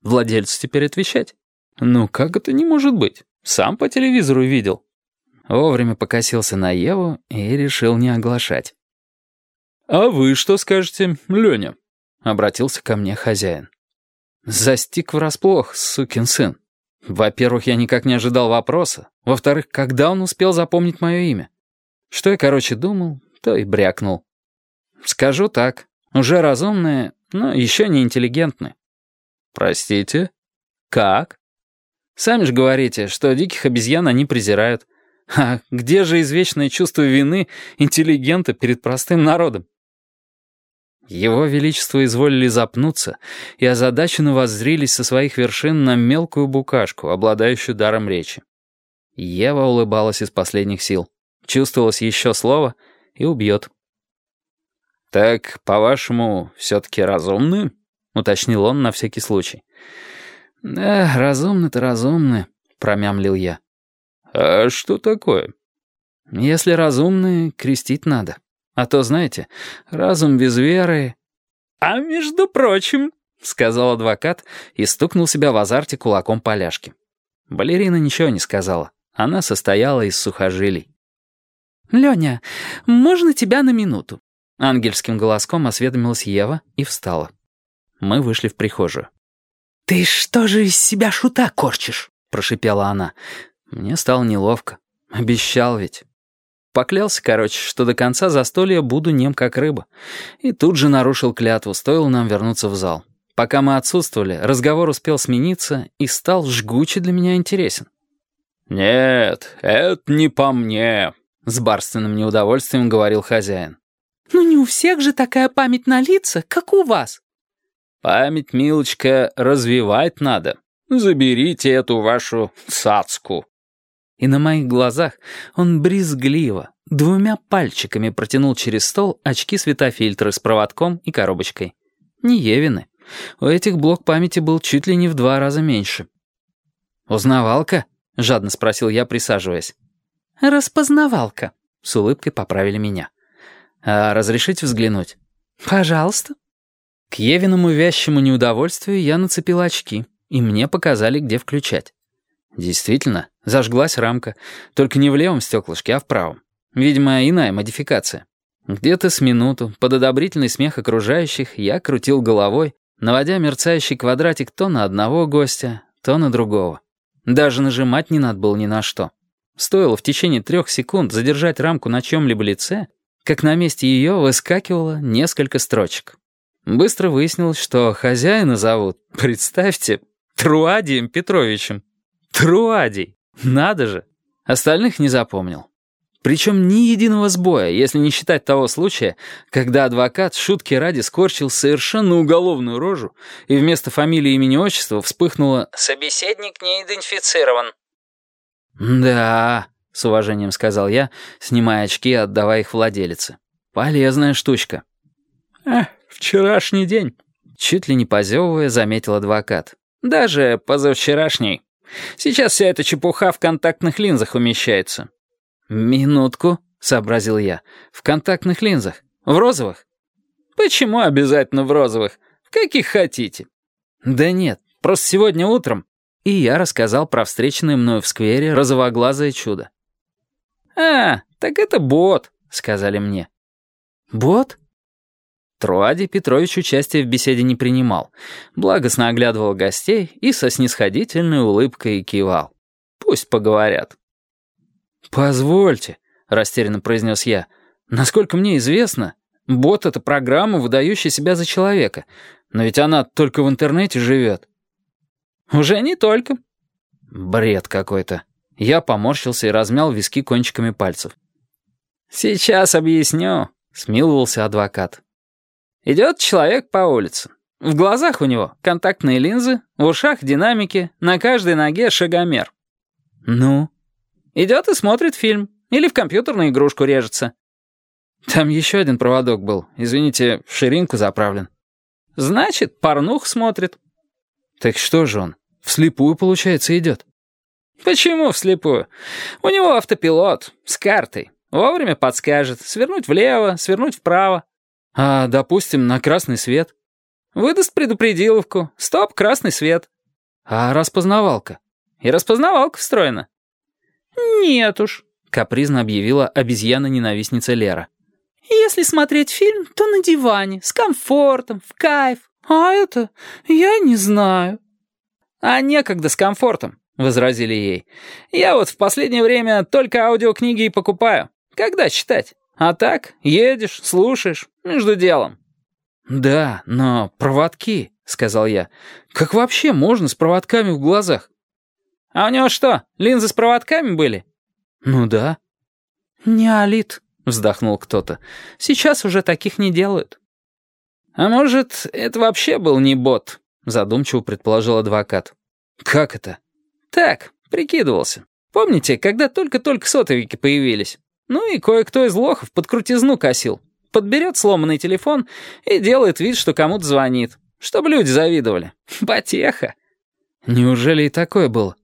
Владельцу теперь отвечать. Ну как это не может быть? Сам по телевизору видел. Вовремя покосился на Еву и решил не оглашать. «А вы что скажете, Леня?» — обратился ко мне хозяин. Застиг врасплох, сукин сын. Во-первых, я никак не ожидал вопроса. Во-вторых, когда он успел запомнить мое имя? Что я, короче, думал, то и брякнул. Скажу так, уже разумные, но еще не интеллигентны. Простите? Как? Сами же говорите, что диких обезьян они презирают. А где же извечное чувство вины интеллигента перед простым народом? Его Величество изволили запнуться и озадаченно воззрились со своих вершин на мелкую букашку, обладающую даром речи. Ева улыбалась из последних сил. Чувствовалось еще слово и убьет. «Так, по-вашему, все-таки разумны?» — уточнил он на всякий случай. «Да, разумны-то разумны», — промямлил я. «А что такое?» «Если разумны, крестить надо. А то, знаете, разум без веры...» «А между прочим», — сказал адвокат и стукнул себя в азарте кулаком по ляжке. Балерина ничего не сказала. Она состояла из сухожилий. «Леня, можно тебя на минуту?» Ангельским голоском осведомилась Ева и встала. Мы вышли в прихожую. «Ты что же из себя шута корчишь?» — прошипела она. Мне стало неловко. Обещал ведь. Поклялся, короче, что до конца застолья буду нем как рыба. И тут же нарушил клятву, стоило нам вернуться в зал. Пока мы отсутствовали, разговор успел смениться и стал жгуче для меня интересен. «Нет, это не по мне», — с барственным неудовольствием говорил хозяин. «Ну не у всех же такая память на лица, как у вас». «Память, милочка, развивать надо. Заберите эту вашу цацку». И на моих глазах он брезгливо, двумя пальчиками протянул через стол очки-светофильтры с проводком и коробочкой. Не Евины. У этих блок памяти был чуть ли не в 2 раза меньше. «Узнавалка?» — жадно спросил я, присаживаясь. «Распознавалка», — с улыбкой поправили меня. «А разрешите взглянуть?» «Пожалуйста». К Евиному вязчему неудовольствию я нацепил очки, и мне показали, где включать. Действительно, зажглась рамка, только не в левом стеклышке, а в правом. Видимо, иная модификация. Где-то с минуту, под одобрительный смех окружающих, я крутил головой, наводя мерцающий квадратик то на одного гостя, то на другого. Даже нажимать не надо было ни на что. Стоило в течение 3 секунд задержать рамку на чьем-либо лице, как на месте ее выскакивало несколько строчек. Быстро выяснилось, что хозяина зовут, представьте, Труадием Петровичем. Труадий! Надо же! Остальных не запомнил. Причем ни единого сбоя, если не считать того случая, когда адвокат шутки ради скорчил совершенно уголовную рожу, и вместо фамилии, имени, отчества вспыхнуло «Собеседник не идентифицирован». «Да», — с уважением сказал я, снимая очки и отдавая их владелице. «Полезная штучка». «Вчерашний день», — чуть ли не позевывая, заметил адвокат. «Даже позавчерашний. Сейчас вся эта чепуха в контактных линзах умещается». «Минутку», — сообразил я. «В контактных линзах? В розовых?» «Почему обязательно в розовых? В каких хотите?» «Да нет, просто сегодня утром». И я рассказал про встреченное мною в сквере розовоглазое чудо. Так это бот», — сказали мне. «Бот?» Труадий Петрович участия в беседе не принимал, благостно оглядывал гостей и со снисходительной улыбкой кивал. «Пусть поговорят». «Позвольте», — растерянно произнес я, — «насколько мне известно, бот — это программа, выдающая себя за человека, но ведь она только в интернете живет». «Уже не только». «Бред какой-то». Я поморщился и размял виски кончиками пальцев. «Сейчас объясню», — смиловался адвокат. Идет человек по улице. В глазах у него контактные линзы, в ушах динамики, на каждой ноге шагомер. Ну? Идет и смотрит фильм. Или в компьютерную игрушку режется. Там еще один проводок был. Извините, в ширинку заправлен. Значит, порнух смотрит. Так что же он? Вслепую, получается, идет? Почему вслепую? У него автопилот с картой. Вовремя подскажет. Свернуть влево, свернуть вправо. А, допустим, на красный свет. Выдаст предупредиловку. Стоп, красный свет. А распознавалка? И распознавалка встроена. Нет уж, капризно объявила обезьяна-ненавистница Лера. Если смотреть фильм, то на диване, с комфортом, в кайф. А это я не знаю. А некогда с комфортом, возразили ей. Я вот в последнее время только аудиокниги и покупаю. Когда читать? А так, едешь, слушаешь, между делом. «Да, но проводки», — сказал я. «Как вообще можно с проводками в глазах?» «А у него что, линзы с проводками были?» «Ну да». «Неолит», — вздохнул кто-то. «Сейчас уже таких не делают». «А может, это вообще был не бот?» — задумчиво предположил адвокат. «Как это?» «Так, прикидывался. Помните, когда только-только сотовики появились? Ну и кое-кто из лохов под крутизну косил. Подберет сломанный телефон и делает вид, что кому-то звонит. Чтобы люди завидовали. Потеха». «Неужели и такое было?»